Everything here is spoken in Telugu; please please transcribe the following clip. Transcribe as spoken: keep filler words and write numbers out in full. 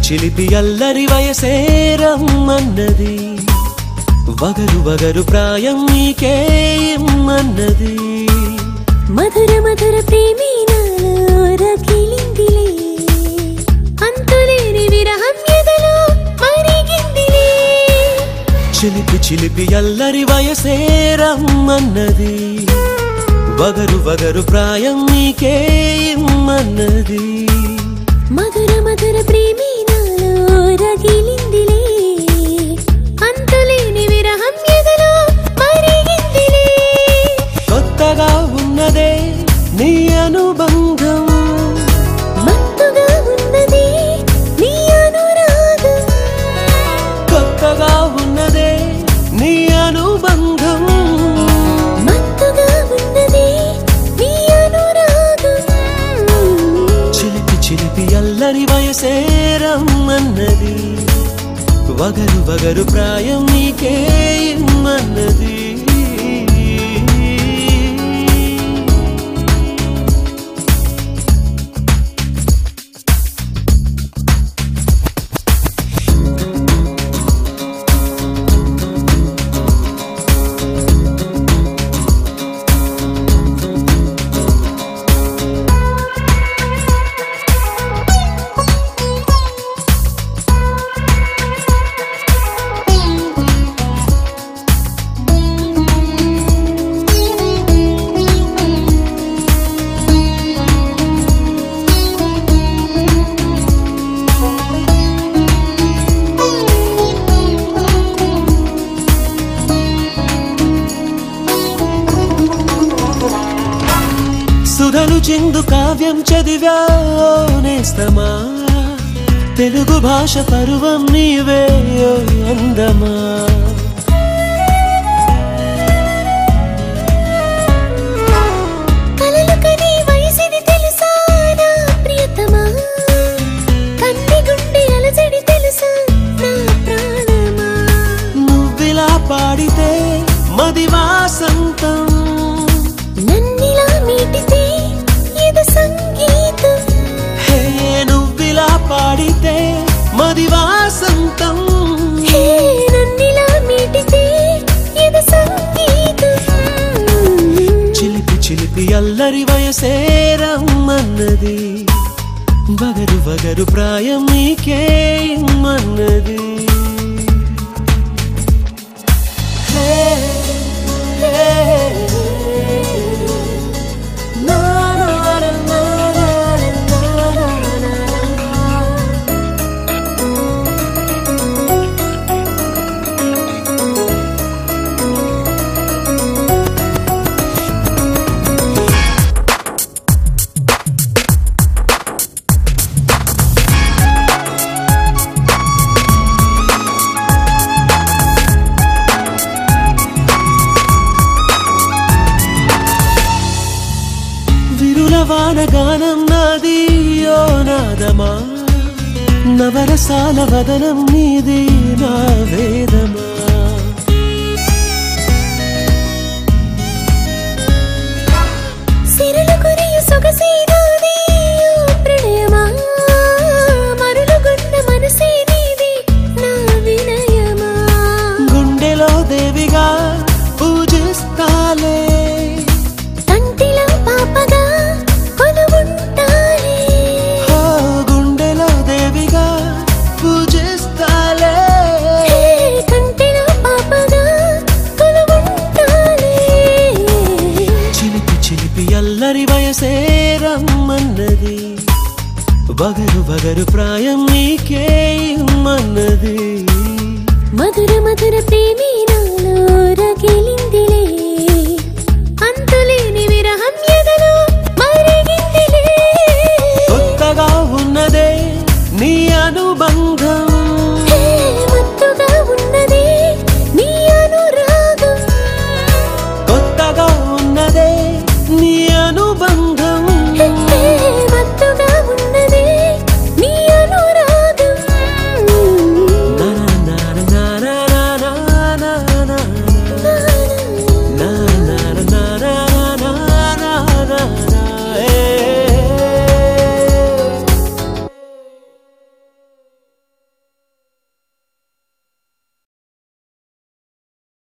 చిలిపి అల్లరి వయసే రమ్మన్నది వగరు వగరు ప్రాయం నీకే ఇమ్మన్నది మధుర మధుర ప్రేమే నాలో రగిలిందిలే అంతులేని విరహం ఎదలో మరిగిందిలే చిలిపి చిలిపి అల్లరి వయసే రమ్మన్నది వగరు వగరు ప్రాయం నీకే ఇమ్మన్నది మధుర మధుర ప్రేమే నాలో రగిలిందిలే అంతులేని విరహం ఎదలో మరిగిందిలే కొత్తగా ఉన్నదే నీ అనుబంధం మత్తుగా ఉన్నది నీ అనురాగం కొత్తగా ఉన్నదే నీ అనుబంధం మత్తుగా ఉన్నది నీ అనురాగం చిలిపి చిలిపి అల్లరి వయసే రమ్మన్నది వగరు వగరు ప్రాయం నీకే ఇమ్మన్నది సుధలు చిందు కావ్యం చదివా నేస్తమా తెలుగు భాష పరువం నీవే అందమా కలలు కని వయసిది తెలుసా నా ప్రియతమా కన్ని గుండె అలజడి తెలుసా నా ప్రాణమా నువ్విలా పాడితే మది వాసంతం నన్నిలా మీటితే ఇది సంగీతం హే నువ్విలా పాడితే మది వాసంతం హే నన్నిలా మీటితే ఇది సంగీతం చిలిపి చిలిపి అల్లరి వయసే రమ్మన్నది వగరు వగరు ప్రాయం నీకే ఇమ్మన్నది వానగానం నాది ఓ నాదమా నవరసాల వదనం నీది నా వేదమా సిరులు కురియు సొగసే నాది ఓ ప్రణయమా మరులుగున్న మనసే నీది నా వినయమా గుండెలో దేవిగా పూజిస్తాలే కంటిలో పాపగా కొలువుంటాలే ఓ గుండెలో దేవిగా పూజిస్తాలే కంటిలో పాపగా కొలువుంటాలే చిలిపి చిలిపి అల్లరి వయసే రమ్మన్నది వగరు వగరు ప్రాయం